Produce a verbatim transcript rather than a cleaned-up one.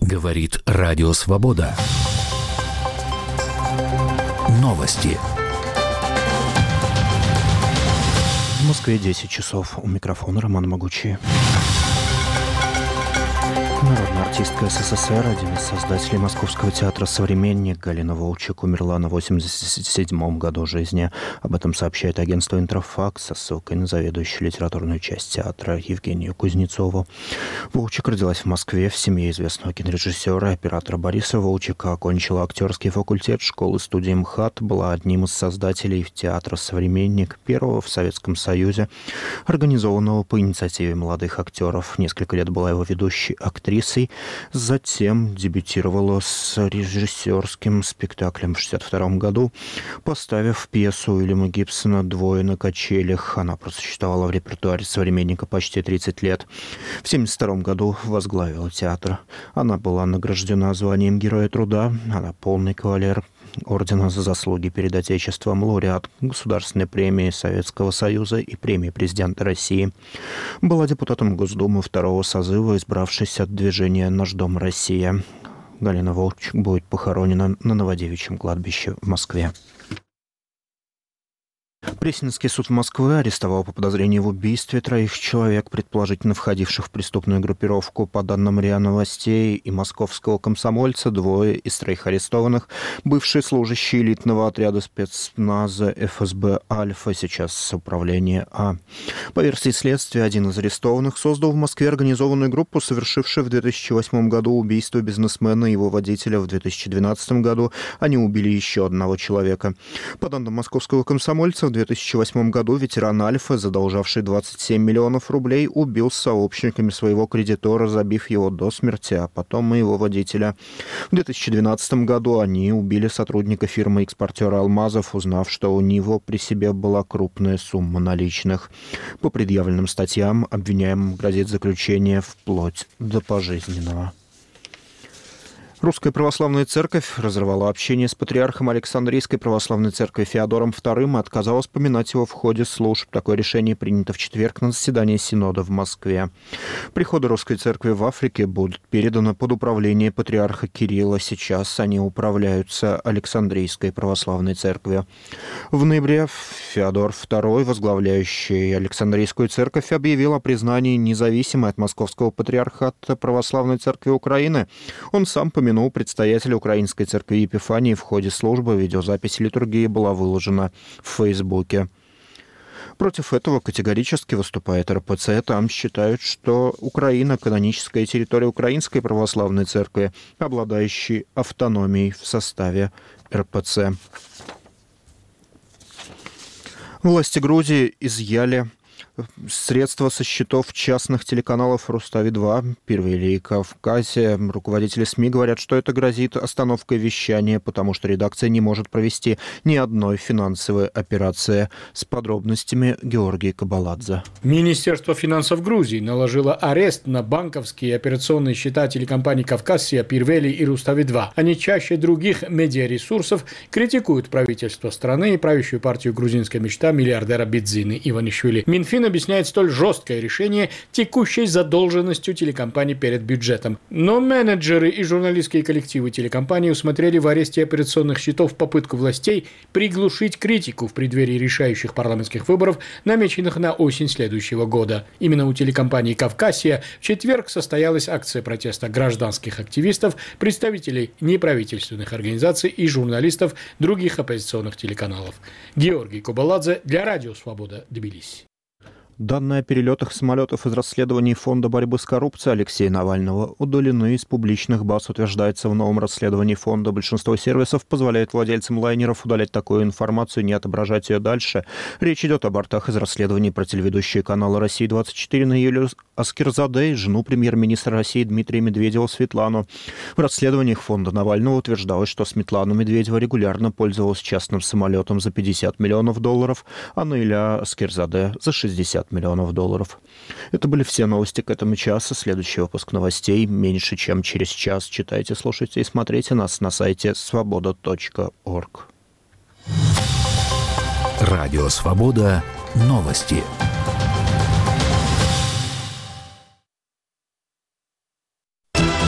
Говорит Радио Свобода. Новости. В Москве десять часов. У микрофона Роман Могучий. Народная артистка СССР, один из создателей Московского театра «Современник» Галина Волчек умерла на восемьдесят седьмом году жизни. Об этом сообщает агентство «Интерфакс» со ссылкой на заведующую литературную часть театра Евгению Кузнецову. Волчек родилась в Москве в семье известного кинорежиссера и оператора Бориса Волчека, окончила актерский факультет школы-студии МХАТ, была одним из создателей театра «Современник», первого в Советском Союзе, организованного по инициативе молодых актеров. Несколько лет была его ведущей актрисой. Затем дебютировала с режиссерским спектаклем в шестьдесят втором году, поставив пьесу Уильяма Гибсона «Двое на качелях». Она просуществовала в репертуаре «Современника» почти тридцать лет. В семьдесят втором году возглавила театр. Она была награждена званием Героя труда. Она полный кавалер Ордена за заслуги перед Отечеством, лауреат Государственной премии Советского Союза и премии Президента России. Была депутатом Госдумы второго созыва, избравшись от движения «Наш дом Россия». Галина Волчек будет похоронена на Новодевичьем кладбище в Москве. Пресненский суд Москвы арестовал по подозрению в убийстве троих человек, предположительно входивших в преступную группировку. По данным РИА Новостей и московского комсомольца, двое из троих арестованных – бывшие служащие элитного отряда спецназа эф эс бэ «Альфа», сейчас управление А. По версии следствия, один из арестованных создал в Москве организованную группу, совершившую в две тысячи восьмом году убийство бизнесмена и его водителя. В две тысячи двенадцатом году они убили еще одного человека. По данным московского комсомольца, в две тысячи восьмом году ветеран «Альфа», задолжавший двадцать семь миллионов рублей, убил с сообщниками своего кредитора, забив его до смерти, а потом и его водителя. В две тысячи двенадцатом году они убили сотрудника фирмы-экспортера алмазов, узнав, что у него при себе была крупная сумма наличных. По предъявленным статьям обвиняемым грозит заключение вплоть до пожизненного. Русская православная церковь разорвала общение с патриархом Александрийской православной церкви Феодором вторым и отказалась поминать его в ходе служб. Такое решение принято в четверг на заседании Синода в Москве. Приходы Русской церкви в Африке будут переданы под управление патриарха Кирилла. Сейчас они управляются Александрийской православной церковью. В ноябре Феодор второй, возглавляющий Александрийскую церковь, объявил о признании независимой от Московского патриархата православной церкви Украины. Он сам помянул предстоятеля Украинской церкви Епифании в ходе службы. Видеозапись литургии была выложена в Фейсбуке. Против этого категорически выступает эр пэ цэ. Там считают, что Украина – каноническая территория Украинской православной церкви, обладающей автономией в составе эр пэ цэ. Власти Грузии изъяли средства со счетов частных телеканалов Рустави-два, Первый Кавказе. Руководители СМИ говорят, что это грозит остановкой вещания, потому что редакция не может провести ни одной финансовой операции. С подробностями Георгий Кабаладзе. Министерство финансов Грузии наложило арест на банковские и операционные счета телекомпаний «Кавказия», «Пирвели» и «Рустави-два». Они чаще других медиаресурсов критикуют правительство страны и правящую партию «Грузинская мечта» миллиардера Бидзины Иванишвили. Минфин объясняет столь жесткое решение текущей задолженностью телекомпании перед бюджетом. Но менеджеры и журналистские коллективы телекомпании усмотрели в аресте операционных счетов попытку властей приглушить критику в преддверии решающих парламентских выборов, намеченных на осень следующего года. Именно у телекомпании «Кавказия» в четверг состоялась акция протеста гражданских активистов, представителей неправительственных организаций и журналистов других оппозиционных телеканалов. Георгий Кабаладзе для Радио Свобода, Тбилиси. Данные о перелетах самолетов из расследований Фонда борьбы с коррупцией Алексея Навального удалены из публичных баз, утверждается в новом расследовании фонда. Большинство сервисов позволяет владельцам лайнеров удалять такую информацию и не отображать ее дальше. Речь идет о бортах из расследований про телеведущие канала «Россия двадцать четыре» на Юлию Аскерзаде и жену премьер-министра России Дмитрия Медведева Светлану. В расследованиях фонда Навального утверждалось, что Светлана Медведева регулярно пользовалась частным самолетом за пятьдесят миллионов долларов, а Наиля Аскерзаде за шестьдесят миллионов долларов. Это были все новости к этому часу. Следующий выпуск новостей меньше, чем через час. Читайте, слушайте и смотрите нас на сайте свобода точка орг. Радио Свобода. Новости.